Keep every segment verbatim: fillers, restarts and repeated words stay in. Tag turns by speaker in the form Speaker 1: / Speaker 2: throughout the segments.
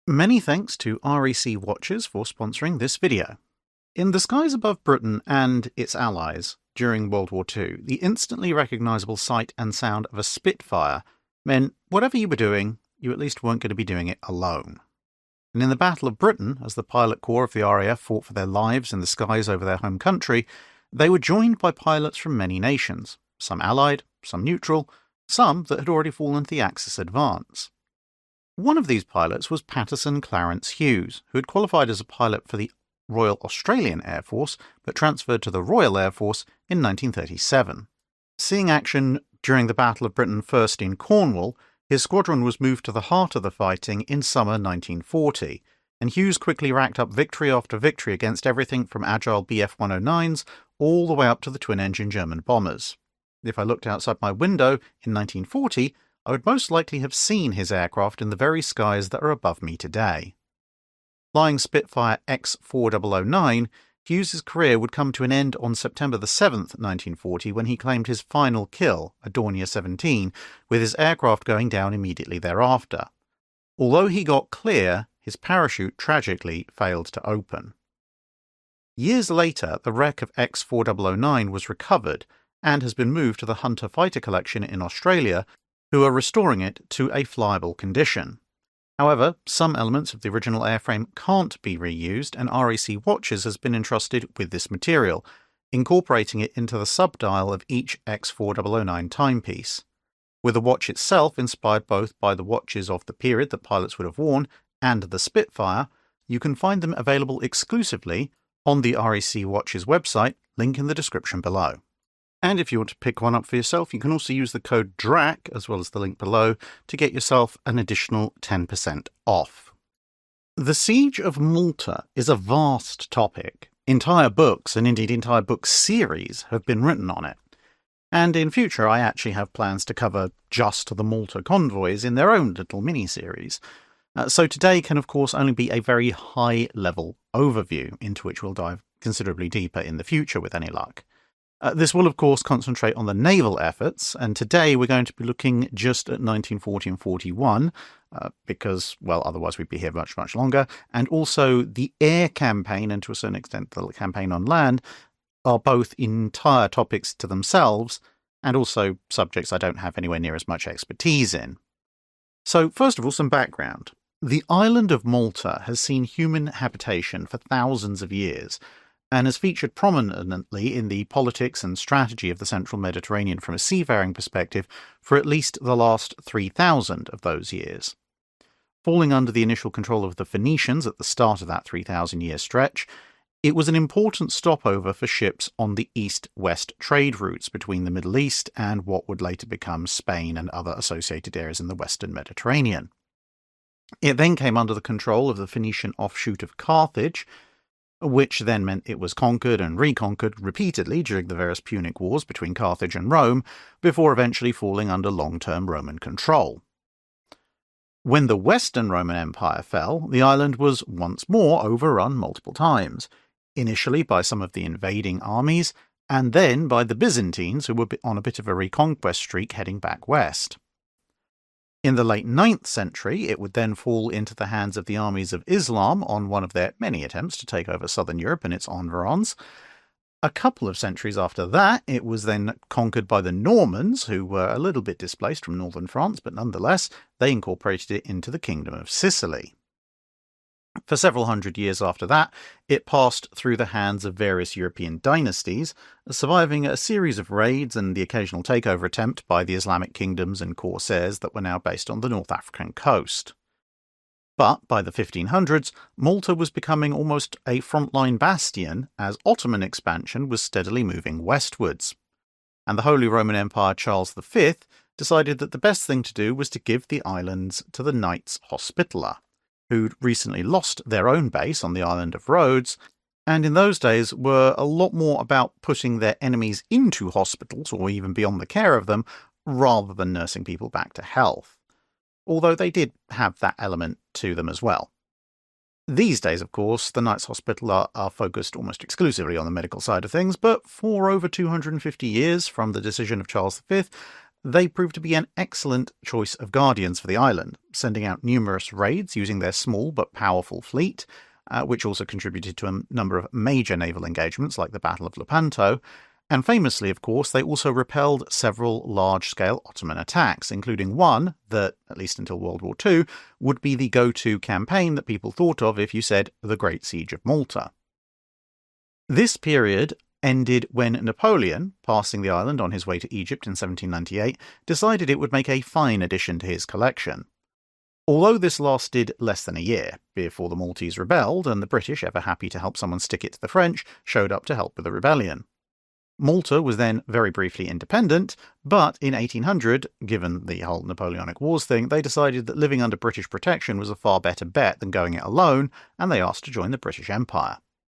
Speaker 1: Many thanks to R E C Watches for sponsoring this video. In the skies above Britain and its allies during World War Two, the instantly recognisable sight and sound of a Spitfire meant whatever you were doing, you at least weren't going to be doing it alone. And in the Battle of Britain, as the pilot corps of the R A F fought for their lives in the skies over their home country, they were joined by pilots from many nations, some allied, some neutral, some that had already fallen to the Axis advance. One of these pilots was Patterson Clarence Hughes, who had qualified as a pilot for the Royal Australian Air Force, but transferred to the Royal Air Force in nineteen thirty-seven. Seeing action during the Battle of Britain first in Cornwall, his squadron was moved to the heart of the fighting in summer nineteen forty, and Hughes quickly racked up victory after victory against everything from agile B F one oh nines all the way up to the twin-engine German bombers. If I looked outside my window in nineteen forty, I would most likely have seen his aircraft in the very skies that are above me today. Flying Spitfire X four thousand nine, Hughes's career would come to an end on September the seventh, nineteen forty, when he claimed his final kill, a Dornier seventeen, with his aircraft going down immediately thereafter. Although he got clear, his parachute tragically failed to open. Years later, the wreck of X four thousand nine was recovered and has been moved to the Hunter Fighter Collection in Australia, who are restoring it to a flyable condition. However, some elements of the original airframe can't be reused, and R E C Watches has been entrusted with this material, incorporating it into the subdial of each X four thousand nine timepiece. With the watch itself inspired both by the watches of the period that pilots would have worn and the Spitfire, you can find them available exclusively on the R E C Watches website, link in the description below. And if you want to pick one up for yourself, you can also use the code D R A C, as well as the link below, to get yourself an additional ten percent off. The Siege of Malta is a vast topic. Entire books, and indeed entire book series, have been written on it. And in future I actually have plans to cover just the Malta convoys in their own little mini-series. Uh, so today can of course only be a very high-level overview, into which we'll dive considerably deeper in the future with any luck. Uh, this will, of course, concentrate on the naval efforts, and today we're going to be looking just at nineteen forty and forty-one, uh, because, well, otherwise we'd be here much, much longer, and also the air campaign, and to a certain extent the campaign on land, are both entire topics to themselves, and also subjects I don't have anywhere near as much expertise in. So, first of all, some background. The island of Malta has seen human habitation for thousands of years, and has featured prominently in the politics and strategy of the central Mediterranean from a seafaring perspective for at least the last three thousand of those years. Falling under the initial control of the Phoenicians at the start of that three thousand year stretch, it was an important stopover for ships on the east-west trade routes between the Middle East and what would later become Spain and other associated areas in the western Mediterranean. It then came under the control of the Phoenician offshoot of Carthage, which then meant it was conquered and reconquered repeatedly during the various Punic Wars between Carthage and Rome, before eventually falling under long-term Roman control. When the Western Roman Empire fell, the island was once more overrun multiple times, initially by some of the invading armies, and then by the Byzantines, who were on a bit of a reconquest streak heading back west. In the late ninth century, it would then fall into the hands of the armies of Islam on one of their many attempts to take over southern Europe and its environs. A couple of centuries after that, it was then conquered by the Normans, who were a little bit displaced from northern France, but nonetheless, they incorporated it into the Kingdom of Sicily. For several hundred years after that, it passed through the hands of various European dynasties, surviving a series of raids and the occasional takeover attempt by the Islamic kingdoms and corsairs that were now based on the North African coast. But by the fifteen hundreds, Malta was becoming almost a frontline bastion as Ottoman expansion was steadily moving westwards. And the Holy Roman Empire Charles the Fifth decided that the best thing to do was to give the islands to the Knights Hospitaller, who'd recently lost their own base on the island of Rhodes, and in those days were a lot more about putting their enemies into hospitals or even beyond the care of them, rather than nursing people back to health. Although they did have that element to them as well. These days, of course, the Knights Hospitaller are focused almost exclusively on the medical side of things, but for over two hundred fifty years from the decision of Charles the Fifth, they proved to be an excellent choice of guardians for the island, sending out numerous raids using their small but powerful fleet, uh, which also contributed to a number of major naval engagements like the Battle of Lepanto. And famously, of course, they also repelled several large-scale Ottoman attacks, including one that, at least until World War Two, would be the go-to campaign that people thought of if you said the Great Siege of Malta. This period ended when Napoleon, passing the island on his way to Egypt in seventeen ninety-eight, decided it would make a fine addition to his collection. Although this lasted less than a year, before the Maltese rebelled, and the British, ever happy to help someone stick it to the French, showed up to help with the rebellion. Malta was then very briefly independent, but in eighteen hundred, given the whole Napoleonic Wars thing, they decided that living under British protection was a far better bet than going it alone, and they asked to join the British Empire.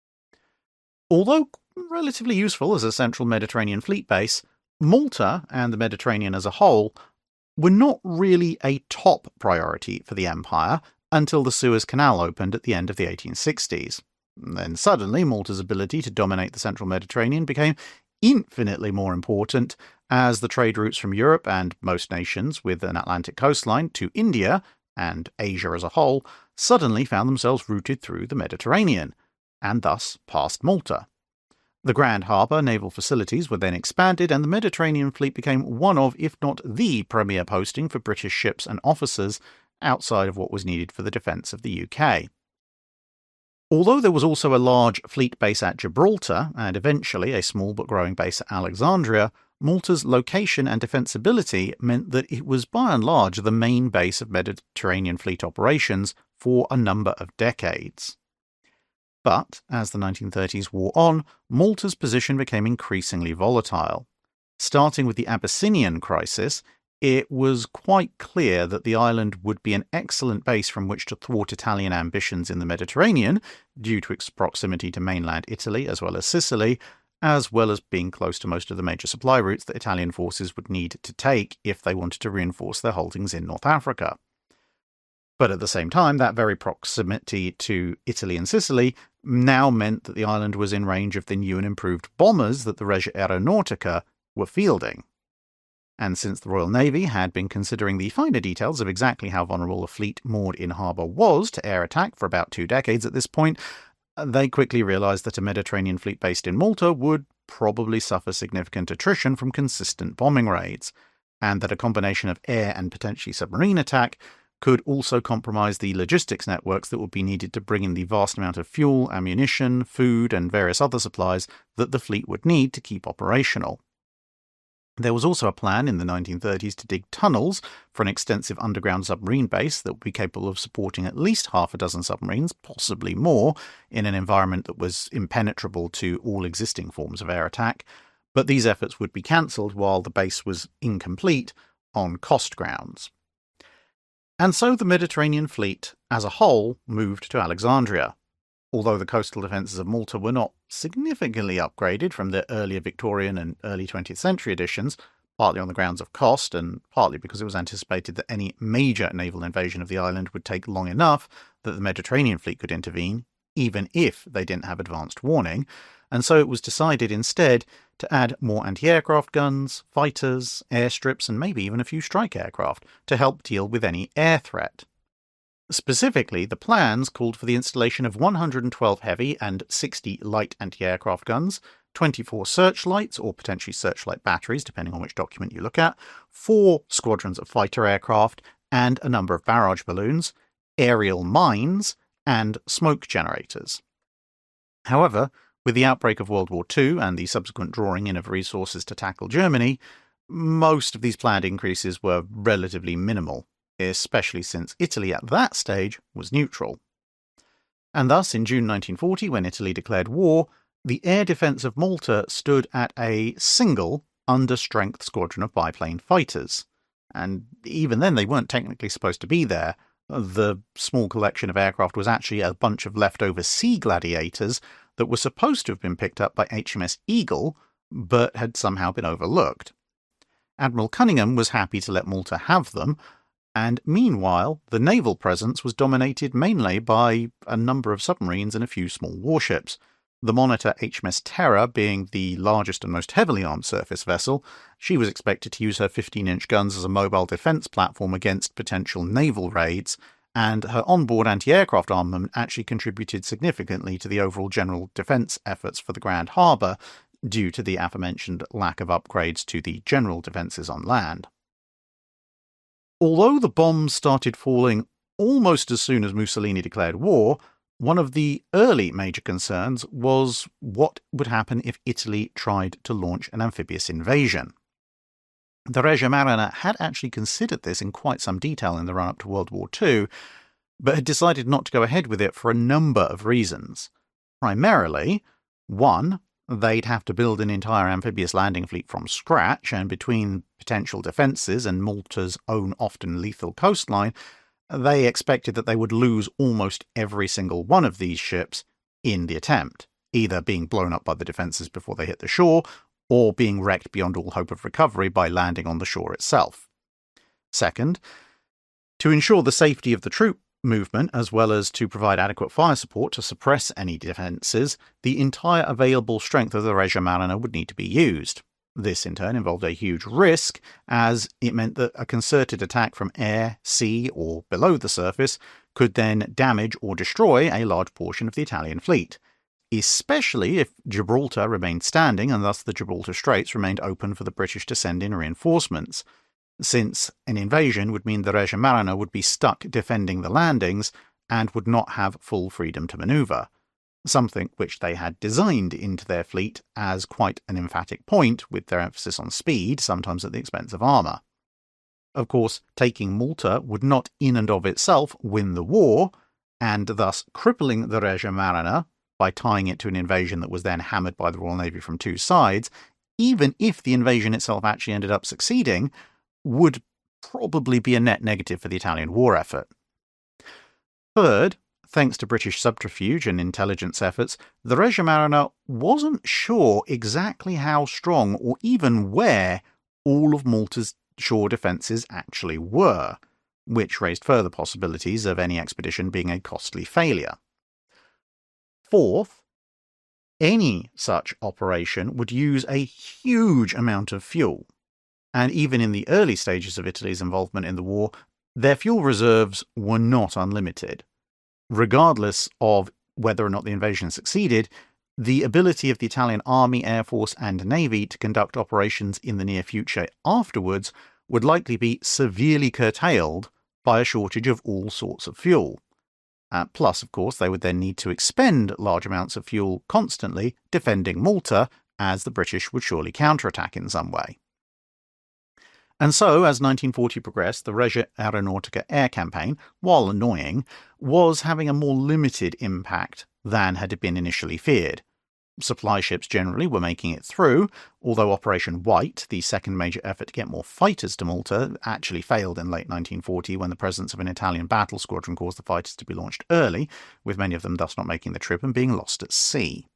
Speaker 1: Although relatively useful as a central Mediterranean fleet base, Malta, and the Mediterranean as a whole, were not really a top priority for the Empire until the Suez Canal opened at the end of the eighteen sixties. Then suddenly, Malta's ability to dominate the central Mediterranean became infinitely more important as the trade routes from Europe and most nations with an Atlantic coastline to India, and Asia as a whole, suddenly found themselves routed through the Mediterranean, and thus past Malta. The Grand Harbour naval facilities were then expanded, and the Mediterranean fleet became one of, if not the premier posting for British ships and officers outside of what was needed for the defence of the U K. Although there was also a large fleet base at Gibraltar, and eventually a small but growing base at Alexandria, Malta's location and defensibility meant that it was by and large the main base of Mediterranean fleet operations for a number of decades. But, as the nineteen thirties wore on, Malta's position became increasingly volatile. Starting with the Abyssinian crisis, it was quite clear that the island would be an excellent base from which to thwart Italian ambitions in the Mediterranean, due to its proximity to mainland Italy as well as Sicily, as well as being close to most of the major supply routes that Italian forces would need to take if they wanted to reinforce their holdings in North Africa. But at the same time, that very proximity to Italy and Sicily now meant that the island was in range of the new and improved bombers that the Regia Aeronautica were fielding. And since the Royal Navy had been considering the finer details of exactly how vulnerable a fleet moored in harbour was to air attack for about two decades at this point, they quickly realised that a Mediterranean fleet based in Malta would probably suffer significant attrition from consistent bombing raids, and that a combination of air and potentially submarine attack could also compromise the logistics networks that would be needed to bring in the vast amount of fuel, ammunition, food, and various other supplies that the fleet would need to keep operational. There was also a plan in the nineteen thirties to dig tunnels for an extensive underground submarine base that would be capable of supporting at least half a dozen submarines, possibly more, in an environment that was impenetrable to all existing forms of air attack, but these efforts would be cancelled while the base was incomplete on cost grounds. And so the Mediterranean fleet, as a whole, moved to Alexandria. Although the coastal defences of Malta were not significantly upgraded from the earlier Victorian and early twentieth century editions, partly on the grounds of cost and partly because it was anticipated that any major naval invasion of the island would take long enough that the Mediterranean fleet could intervene, even if they didn't have advanced warning, and so it was decided instead to add more anti-aircraft guns, fighters, airstrips, and maybe even a few strike aircraft to help deal with any air threat. Specifically, the plans called for the installation of one hundred twelve heavy and sixty light anti-aircraft guns, twenty-four searchlights or potentially searchlight batteries, depending on which document you look at, four squadrons of fighter aircraft, and a number of barrage balloons, aerial mines, and smoke generators. However, with the outbreak of World War Two and the subsequent drawing in of resources to tackle Germany, most of these planned increases were relatively minimal, especially since Italy at that stage was neutral. And thus, in June nineteen forty, when Italy declared war, the air defence of Malta stood at a single under-strength squadron of biplane fighters. And even then they weren't technically supposed to be there. The small collection of aircraft was actually a bunch of leftover Sea Gladiators that were supposed to have been picked up by H M S Eagle, but had somehow been overlooked. Admiral Cunningham was happy to let Malta have them, and meanwhile, the naval presence was dominated mainly by a number of submarines and a few small warships, The monitor H M S Terror being the largest and most heavily armed surface vessel, she was expected to use her fifteen inch guns as a mobile defence platform against potential naval raids, and her onboard anti-aircraft armament actually contributed significantly to the overall general defence efforts for the Grand Harbour, due to the aforementioned lack of upgrades to the general defences on land. Although the bombs started falling almost as soon as Mussolini declared war, one of the early major concerns was what would happen if Italy tried to launch an amphibious invasion. The Regia Marina had actually considered this in quite some detail in the run-up to World War Two, but had decided not to go ahead with it for a number of reasons. Primarily, one, they'd have to build an entire amphibious landing fleet from scratch, and between potential defences and Malta's own often lethal coastline, they expected that they would lose almost every single one of these ships in the attempt, either being blown up by the defences before they hit the shore, or being wrecked beyond all hope of recovery by landing on the shore itself. Second, to ensure the safety of the troop movement, as well as to provide adequate fire support to suppress any defences, the entire available strength of the Regia Marina would need to be used. This, in turn, involved a huge risk, as it meant that a concerted attack from air, sea, or below the surface could then damage or destroy a large portion of the Italian fleet, especially if Gibraltar remained standing and thus the Gibraltar Straits remained open for the British to send in reinforcements, since an invasion would mean the Regia Marina would be stuck defending the landings and would not have full freedom to manoeuvre, something which they had designed into their fleet as quite an emphatic point, with their emphasis on speed, sometimes at the expense of armour. Of course, taking Malta would not in and of itself win the war, and thus crippling the Regia Marina by tying it to an invasion that was then hammered by the Royal Navy from two sides, even if the invasion itself actually ended up succeeding, would probably be a net negative for the Italian war effort. Third, thanks to British subterfuge and intelligence efforts, the Regia Marina wasn't sure exactly how strong or even where all of Malta's shore defences actually were, which raised further possibilities of any expedition being a costly failure. Fourth, any such operation would use a huge amount of fuel, and even in the early stages of Italy's involvement in the war, their fuel reserves were not unlimited. Regardless of whether or not the invasion succeeded, the ability of the Italian Army, Air Force, and Navy to conduct operations in the near future afterwards would likely be severely curtailed by a shortage of all sorts of fuel. Uh, plus, of course, they would then need to expend large amounts of fuel constantly defending Malta, as the British would surely counterattack in some way. And so, as nineteen forty progressed, the Regia Aeronautica air campaign, while annoying, was having a more limited impact than had been initially feared. Supply ships generally were making it through, although Operation White, the second major effort to get more fighters to Malta, actually failed in late nineteen forty when the presence of an Italian battle squadron caused the fighters to be launched early, with many of them thus not making the trip and being lost at sea.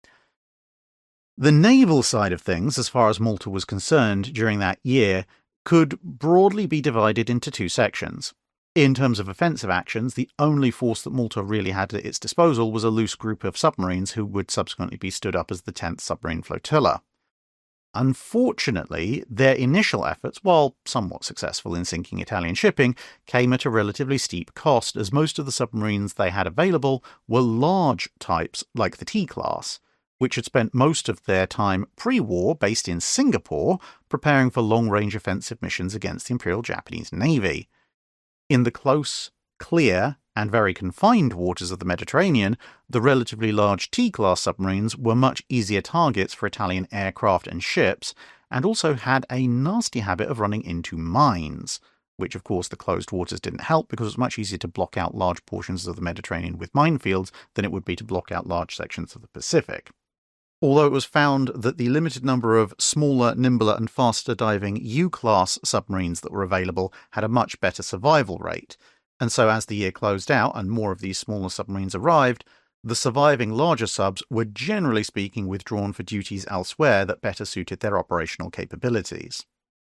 Speaker 1: The naval side of things, as far as Malta was concerned during that year, could broadly be divided into two sections. In terms of offensive actions, the only force that Malta really had at its disposal was a loose group of submarines who would subsequently be stood up as the tenth Submarine Flotilla. Unfortunately, their initial efforts, while somewhat successful in sinking Italian shipping, came at a relatively steep cost, as most of the submarines they had available were large types like the T-class, which had spent most of their time pre-war based in Singapore, preparing for long-range offensive missions against the Imperial Japanese Navy. In the close, clear, and very confined waters of the Mediterranean, the relatively large T-class submarines were much easier targets for Italian aircraft and ships, and also had a nasty habit of running into mines, which of course the closed waters didn't help because it was much easier to block out large portions of the Mediterranean with minefields than it would be to block out large sections of the Pacific. Although it was found that the limited number of smaller, nimbler and faster diving U-class submarines that were available had a much better survival rate, and so as the year closed out and more of these smaller submarines arrived, the surviving larger subs were generally speaking withdrawn for duties elsewhere that better suited their operational capabilities.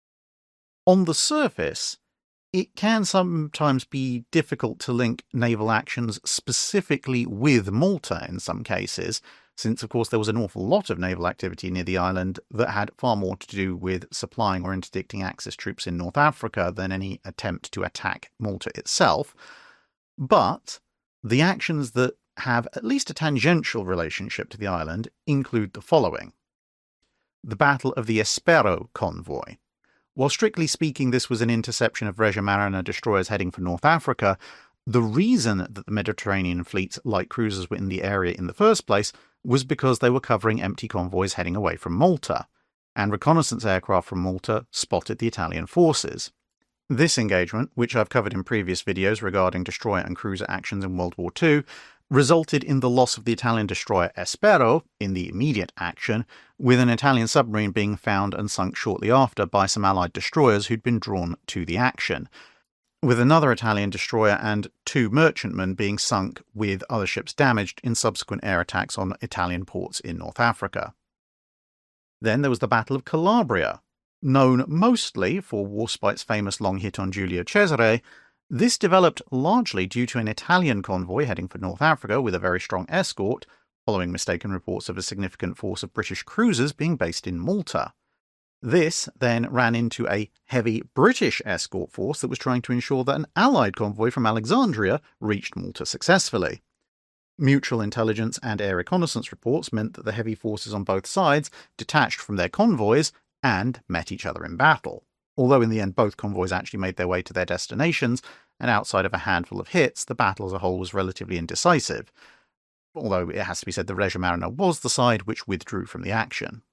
Speaker 1: On the surface, it can sometimes be difficult to link naval actions specifically with Malta in some cases, since of course there was an awful lot of naval activity near the island that had far more to do with supplying or interdicting Axis troops in North Africa than any attempt to attack Malta itself. But the actions that have at least a tangential relationship to the island include the following. The Battle of the Espero convoy. While strictly speaking this was an interception of Regia Marina destroyers heading for North Africa, the reason that the Mediterranean fleet's light cruisers were in the area in the first place was because they were covering empty convoys heading away from Malta, and reconnaissance aircraft from Malta spotted the Italian forces. This engagement, which I've covered in previous videos regarding destroyer and cruiser actions in World War Two, resulted in the loss of the Italian destroyer Espero in the immediate action, with an Italian submarine being found and sunk shortly after by some Allied destroyers who'd been drawn to the action, with another Italian destroyer and two merchantmen being sunk with other ships damaged in subsequent air attacks on Italian ports in North Africa. Then there was the Battle of Calabria. Known mostly for Warspite's famous long hit on Giulio Cesare, this developed largely due to an Italian convoy heading for North Africa with a very strong escort, following mistaken reports of a significant force of British cruisers being based in Malta. This then ran into a heavy British escort force that was trying to ensure that an Allied convoy from Alexandria reached Malta successfully. Mutual intelligence and air reconnaissance reports meant that the heavy forces on both sides detached from their convoys and met each other in battle. Although in the end both convoys actually made their way to their destinations, and outside of a handful of hits, the battle as a whole was relatively indecisive. Although it has to be said the Regia Marina was the side which withdrew from the action.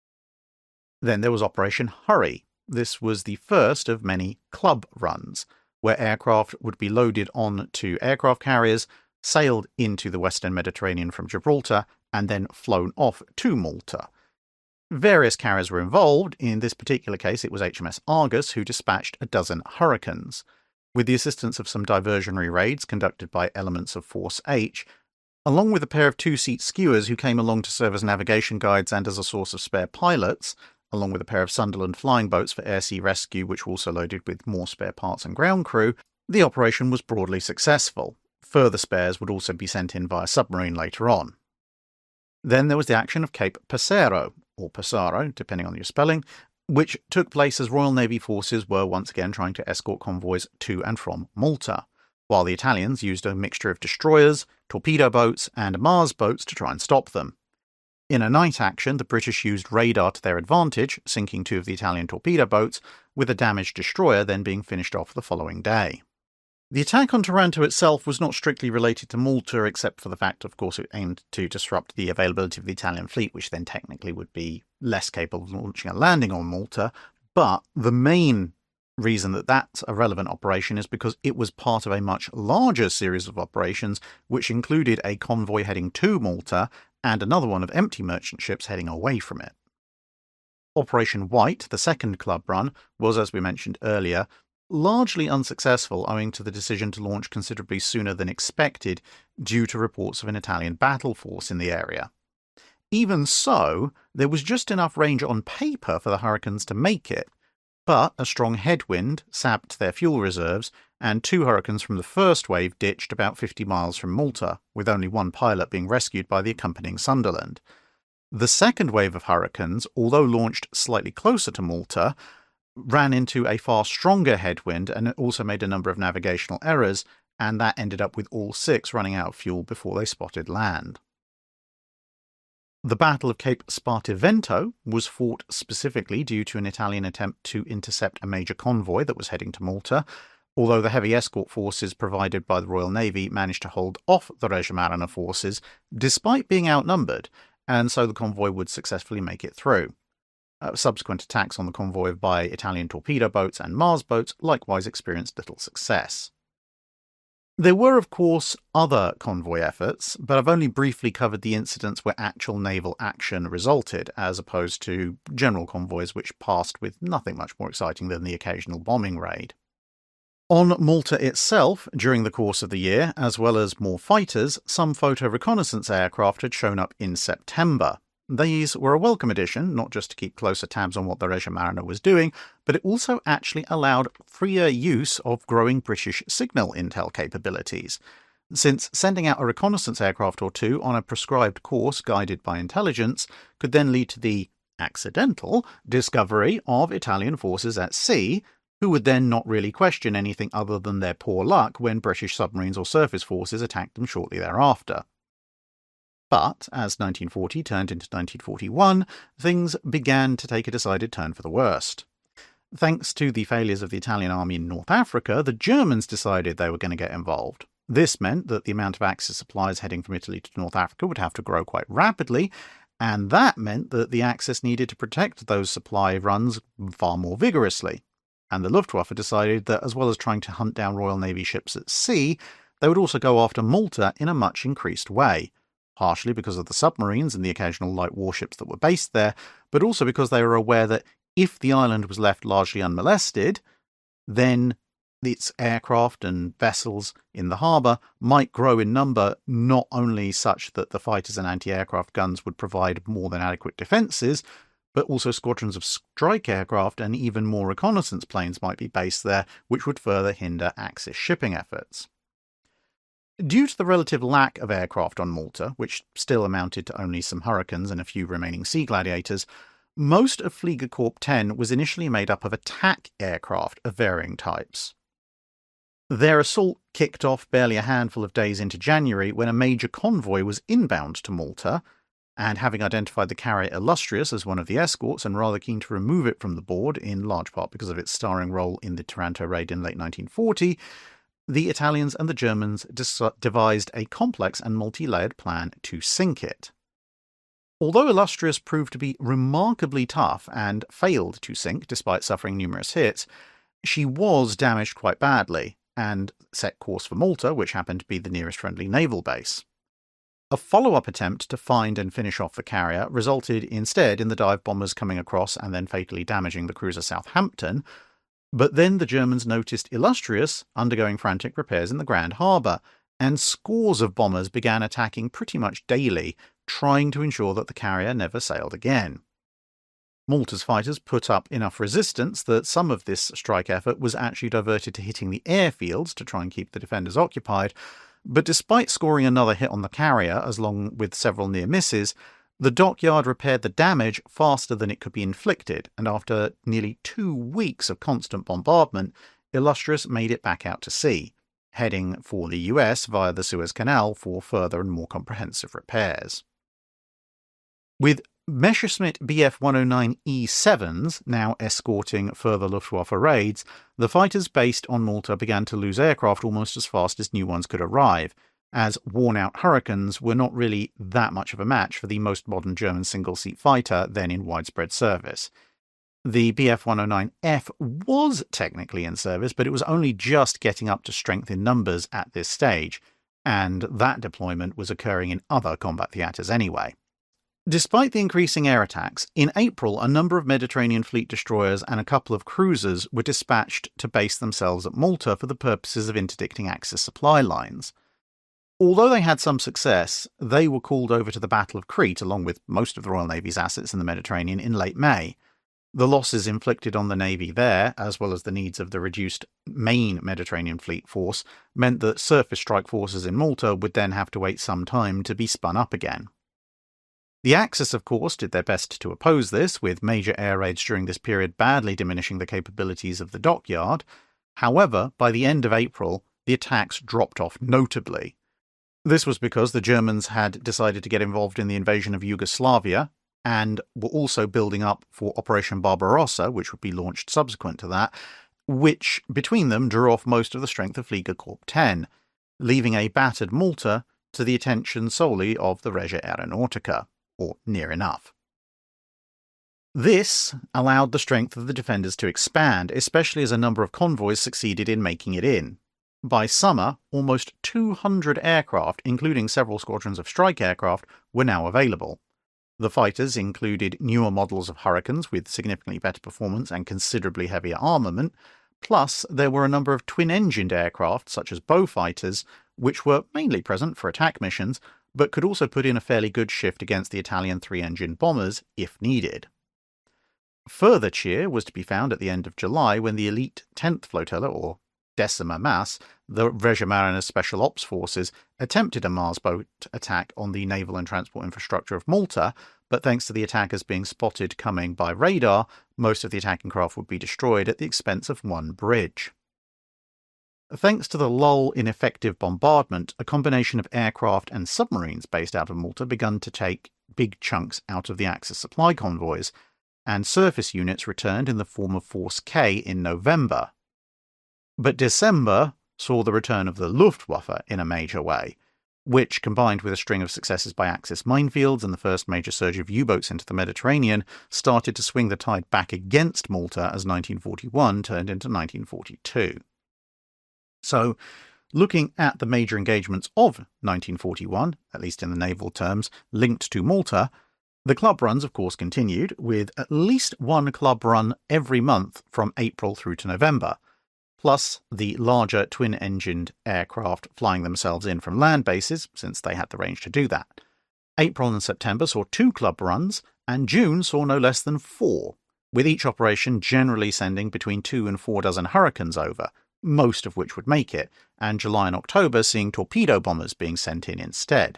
Speaker 1: Then there was Operation Hurry. This was the first of many club runs, where aircraft would be loaded on to aircraft carriers, sailed into the Western Mediterranean from Gibraltar, and then flown off to Malta. Various carriers were involved. In this particular case, it was H M S Argus who dispatched a dozen Hurricanes. With the assistance of some diversionary raids conducted by elements of Force H, along with a pair of two-seat skewers who came along to serve as navigation guides and as a source of spare pilots, along with a pair of Sunderland flying boats for air-sea rescue which were also loaded with more spare parts and ground crew, the operation was broadly successful. Further spares would also be sent in via submarine later on. Then there was the action of Cape Passaro, or Passaro, depending on your spelling, which took place as Royal Navy forces were once again trying to escort convoys to and from Malta, while the Italians used a mixture of destroyers, torpedo boats, and Mars boats to try and stop them. In a night action, the British used radar to their advantage, sinking two of the Italian torpedo boats, with a damaged destroyer then being finished off the following day. The attack on Taranto itself was not strictly related to Malta, except for the fact, of course, it aimed to disrupt the availability of the Italian fleet, which then technically would be less capable of launching a landing on Malta. But the main reason that that's a relevant operation is because it was part of a much larger series of operations, which included a convoy heading to Malta and another one of empty merchant ships heading away from it. Operation White, the second club run, was, as we mentioned earlier, largely unsuccessful owing to the decision to launch considerably sooner than expected due to reports of an Italian battle force in the area. Even so, there was just enough range on paper for the Hurricanes to make it, but a strong headwind sapped their fuel reserves, and two Hurricanes from the first wave ditched about fifty miles from Malta, with only one pilot being rescued by the accompanying Sunderland. The second wave of Hurricanes, although launched slightly closer to Malta, ran into a far stronger headwind and also made a number of navigational errors, and that ended up with all six running out of fuel before they spotted land. The Battle of Cape Spartivento was fought specifically due to an Italian attempt to intercept a major convoy that was heading to Malta, although the heavy escort forces provided by the Royal Navy managed to hold off the Regia Marina forces despite being outnumbered, and so the convoy would successfully make it through. Uh, subsequent attacks on the convoy by Italian torpedo boats and Mars boats likewise experienced little success. There were, of course, other convoy efforts, but I've only briefly covered the incidents where actual naval action resulted, as opposed to general convoys which passed with nothing much more exciting than the occasional bombing raid. On Malta itself, during the course of the year, as well as more fighters, some photo reconnaissance aircraft had shown up in September. These were a welcome addition, not just to keep closer tabs on what the Regia Marina was doing, but it also actually allowed freer use of growing British signal intel capabilities. since sending out a reconnaissance aircraft or two on a prescribed course guided by intelligence could then lead to the accidental discovery of Italian forces at sea, who would then not really question anything other than their poor luck when British submarines or surface forces attacked them shortly thereafter. But as nineteen forty turned into nineteen forty-one, things began to take a decided turn for the worst. Thanks to the failures of the Italian army in North Africa, the Germans decided they were going to get involved. This meant that the amount of Axis supplies heading from Italy to North Africa would have to grow quite rapidly, and that meant that the Axis needed to protect those supply runs far more vigorously. And the Luftwaffe decided that as well as trying to hunt down Royal Navy ships at sea, they would also go after Malta in a much increased way, partially because of the submarines and the occasional light warships that were based there, but also because they were aware that if the island was left largely unmolested, then its aircraft and vessels in the harbour might grow in number, not only such that the fighters and anti-aircraft guns would provide more than adequate defences, but also squadrons of strike aircraft and even more reconnaissance planes might be based there, which would further hinder Axis shipping efforts. Due to the relative lack of aircraft on Malta, which still amounted to only some Hurricanes and a few remaining Sea Gladiators, most of Fliegerkorps ten was initially made up of attack aircraft of varying types. Their assault kicked off barely a handful of days into January when a major convoy was inbound to Malta, and having identified the carrier Illustrious as one of the escorts and rather keen to remove it from the board, in large part because of its starring role in the Taranto raid in late nineteen forty, the Italians and the Germans devised a complex and multi-layered plan to sink it. Although Illustrious proved to be remarkably tough and failed to sink despite suffering numerous hits, she was damaged quite badly, and set course for Malta, which happened to be the nearest friendly naval base. A follow-up attempt to find and finish off the carrier resulted instead in the dive bombers coming across and then fatally damaging the cruiser Southampton, but then the Germans noticed Illustrious undergoing frantic repairs in the Grand Harbour, and scores of bombers began attacking pretty much daily, trying to ensure that the carrier never sailed again. Malta's fighters put up enough resistance that some of this strike effort was actually diverted to hitting the airfields to try and keep the defenders occupied, but despite scoring another hit on the carrier, along with several near misses, the dockyard repaired the damage faster than it could be inflicted, and after nearly two weeks of constant bombardment, Illustrious made it back out to sea, heading for the U S via the Suez Canal for further and more comprehensive repairs. With Messerschmitt B F one oh nine E sevens now escorting further Luftwaffe raids, the fighters based on Malta began to lose aircraft almost as fast as new ones could arrive, as worn-out Hurricanes were not really that much of a match for the most modern German single-seat fighter then in widespread service. The B F one oh nine F was technically in service, but it was only just getting up to strength in numbers at this stage, and that deployment was occurring in other combat theatres anyway. Despite the increasing air attacks, in April a number of Mediterranean fleet destroyers and a couple of cruisers were dispatched to base themselves at Malta for the purposes of interdicting Axis supply lines. Although they had some success, they were called over to the Battle of Crete along with most of the Royal Navy's assets in the Mediterranean in late May. The losses inflicted on the Navy there, as well as the needs of the reduced main Mediterranean fleet force, meant that surface strike forces in Malta would then have to wait some time to be spun up again. The Axis, of course, did their best to oppose this, with major air raids during this period badly diminishing the capabilities of the dockyard. However, by the end of April, the attacks dropped off notably. This was because the Germans had decided to get involved in the invasion of Yugoslavia, and were also building up for Operation Barbarossa, which would be launched subsequent to that, which, between them, drew off most of the strength of Fliegerkorps ten, leaving a battered Malta to the attention solely of the Regia Aeronautica, or near enough. This allowed the strength of the defenders to expand, especially as a number of convoys succeeded in making it in. By summer, almost two hundred aircraft, including several squadrons of strike aircraft, were now available. The fighters included newer models of Hurricanes with significantly better performance and considerably heavier armament, plus there were a number of twin-engined aircraft, such as Beaufighters, which were mainly present for attack missions, but could also put in a fairly good shift against the Italian three-engine bombers if needed. Further cheer was to be found at the end of July when the elite tenth Flotilla, or Decima Mas, the Regia Marina Special Ops Forces attempted a Mars boat attack on the naval and transport infrastructure of Malta, but thanks to the attackers being spotted coming by radar, most of the attacking craft would be destroyed at the expense of one bridge. Thanks to the lull in effective bombardment, a combination of aircraft and submarines based out of Malta began to take big chunks out of the Axis supply convoys, and surface units returned in the form of Force K in November. But December saw the return of the Luftwaffe in a major way, which, combined with a string of successes by Axis minefields and the first major surge of U-boats into the Mediterranean, started to swing the tide back against Malta as nineteen forty-one turned into nineteen forty-two. So, looking at the major engagements of nineteen forty-one, at least in the naval terms, linked to Malta, the club runs, of course, continued, with at least one club run every month from April through to November, plus the larger twin-engined aircraft flying themselves in from land bases, since they had the range to do that. April and September saw two club runs, and June saw no less than four, with each operation generally sending between two and four dozen Hurricanes over, most of which would make it, and July and October seeing torpedo bombers being sent in instead.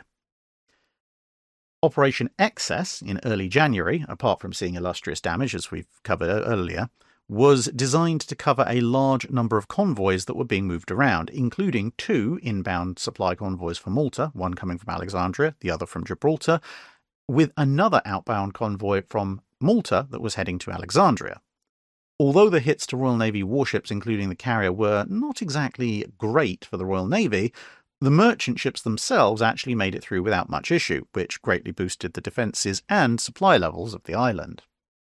Speaker 1: Operation Excess in early January, apart from seeing illustrious damage as we've covered earlier, was designed to cover a large number of convoys that were being moved around, including two inbound supply convoys for Malta, one coming from Alexandria, the other from Gibraltar, with another outbound convoy from Malta that was heading to Alexandria. Although the hits to Royal Navy warships, including the carrier, were not exactly great for the Royal Navy, the merchant ships themselves actually made it through without much issue, which greatly boosted the defences and supply levels of the island.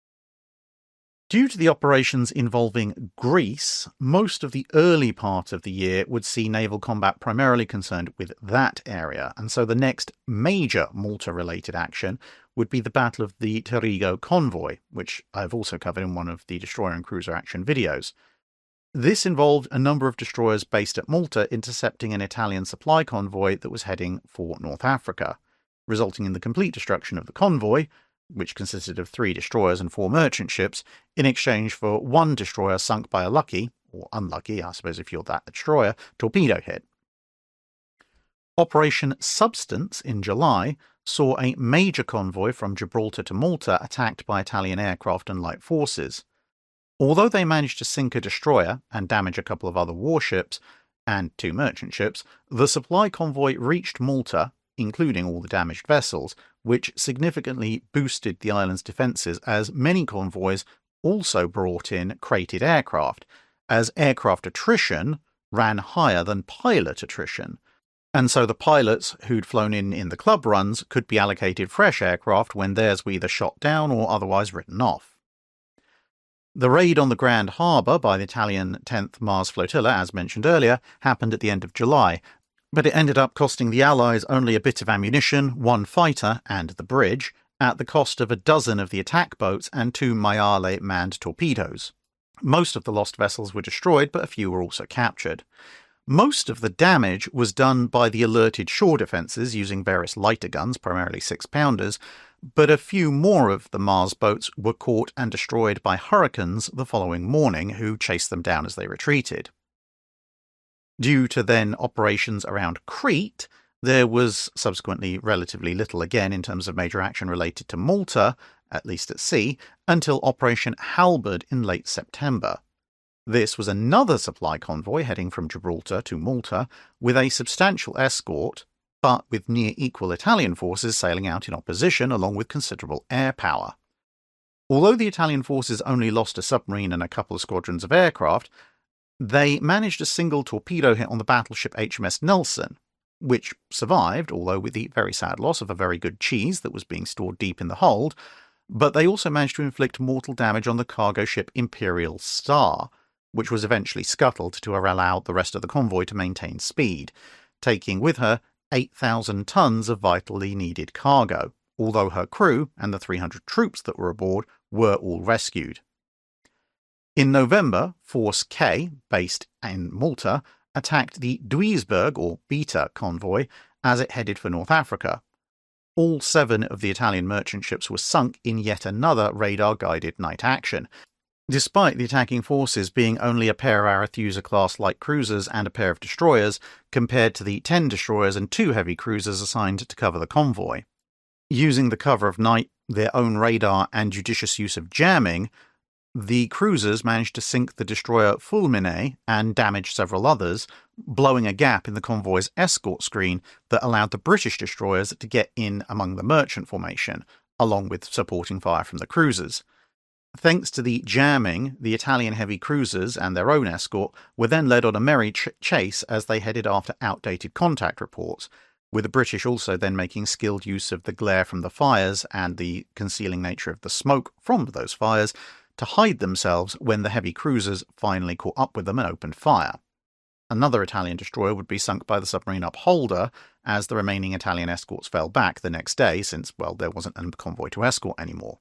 Speaker 1: Due to the operations involving Greece, most of the early part of the year would see naval combat primarily concerned with that area, and so the next major Malta-related action would be the Battle of the Terrigo Convoy, which I've also covered in one of the destroyer and cruiser action videos. This involved a number of destroyers based at Malta intercepting an Italian supply convoy that was heading for North Africa, resulting in the complete destruction of the convoy, which consisted of three destroyers and four merchant ships, in exchange for one destroyer sunk by a lucky, or unlucky, I suppose if you're that destroyer, torpedo hit. Operation Substance in July saw a major convoy from Gibraltar to Malta attacked by Italian aircraft and light forces. Although they managed to sink a destroyer and damage a couple of other warships, and two merchant ships, the supply convoy reached Malta, including all the damaged vessels, which significantly boosted the island's defences as many convoys also brought in crated aircraft, as aircraft attrition ran higher than pilot attrition, and so the pilots who'd flown in in the club runs could be allocated fresh aircraft when theirs were either shot down or otherwise written off. The raid on the Grand Harbour by the Italian tenth Mars Flotilla, as mentioned earlier, happened at the end of July, but it ended up costing the Allies only a bit of ammunition, one fighter, and the bridge, at the cost of a dozen of the attack boats and two Maiale manned torpedoes. Most of the lost vessels were destroyed, but a few were also captured. Most of the damage was done by the alerted shore defences using various lighter guns, primarily six-pounders, but a few more of the Mars boats were caught and destroyed by Hurricanes the following morning, who chased them down as they retreated. Due to then operations around Crete, there was subsequently relatively little again in terms of major action related to Malta, at least at sea, until Operation Halberd in late September. This was another supply convoy heading from Gibraltar to Malta, with a substantial escort, but with near equal Italian forces sailing out in opposition along with considerable air power. Although the Italian forces only lost a submarine and a couple of squadrons of aircraft, they managed a single torpedo hit on the battleship H M S Nelson, which survived, although with the very sad loss of a very good cheese that was being stored deep in the hold, but they also managed to inflict mortal damage on the cargo ship Imperial Star, which was eventually scuttled to allow the rest of the convoy to maintain speed, taking with her eight thousand tons of vitally needed cargo, although her crew and the three hundred troops that were aboard were all rescued. In November, Force K, based in Malta, attacked the Duisburg or Beta convoy as it headed for North Africa. All seven of the Italian merchant ships were sunk in yet another radar-guided night action, Despite the attacking forces being only a pair of Arethusa-class light cruisers and a pair of destroyers, compared to the ten destroyers and two heavy cruisers assigned to cover the convoy. Using the cover of night, their own radar, and judicious use of jamming, the cruisers managed to sink the destroyer Fulmine and damage several others, blowing a gap in the convoy's escort screen that allowed the British destroyers to get in among the merchant formation, along with supporting fire from the cruisers. Thanks to the jamming, the Italian heavy cruisers and their own escort were then led on a merry ch- chase as they headed after outdated contact reports, with the British also then making skilled use of the glare from the fires and the concealing nature of the smoke from those fires to hide themselves when the heavy cruisers finally caught up with them and opened fire. Another Italian destroyer would be sunk by the submarine Upholder as the remaining Italian escorts fell back the next day since, well, there wasn't a convoy to escort anymore.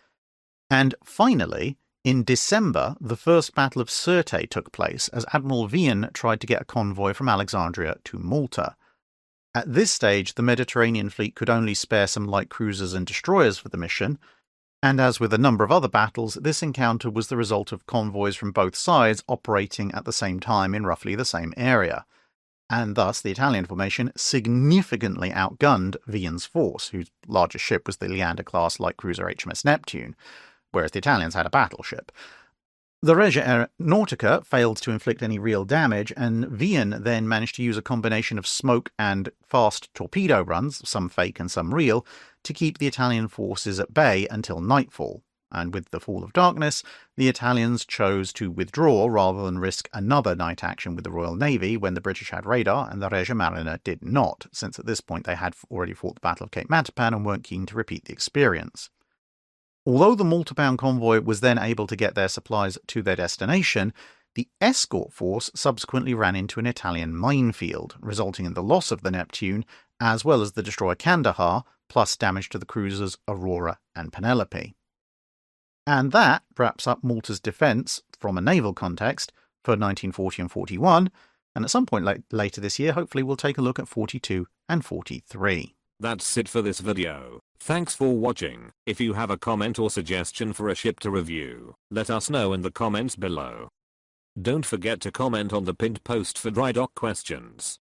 Speaker 1: And finally, in December, the First Battle of Sirte took place as Admiral Vian tried to get a convoy from Alexandria to Malta. At this stage, the Mediterranean fleet could only spare some light cruisers and destroyers for the mission, and as with a number of other battles, this encounter was the result of convoys from both sides operating at the same time in roughly the same area. And thus the Italian formation significantly outgunned Vian's force, whose largest ship was the Leander-class light cruiser H M S Neptune, whereas the Italians had a battleship. The Regia Aeronautica failed to inflict any real damage, and Vian then managed to use a combination of smoke and fast torpedo runs, some fake and some real, to keep the Italian forces at bay until nightfall. And with the fall of darkness, the Italians chose to withdraw rather than risk another night action with the Royal Navy when the British had radar and the Regia Marina did not, since at this point they had already fought the Battle of Cape Matapan and weren't keen to repeat the experience. Although the Malta-bound convoy was then able to get their supplies to their destination, the escort force subsequently ran into an Italian minefield, resulting in the loss of the Neptune, as well as the destroyer Kandahar, plus damage to the cruisers Aurora and Penelope. And that wraps up Malta's defence from a naval context for nineteen forty and forty-one, and at some point la- later this year, hopefully we'll take a look at forty-two and forty-three.
Speaker 2: That's it for this video. Thanks for watching. If you have a comment or suggestion for a ship to review, let us know in the comments below. Don't forget to comment on the pinned post for dry dock questions.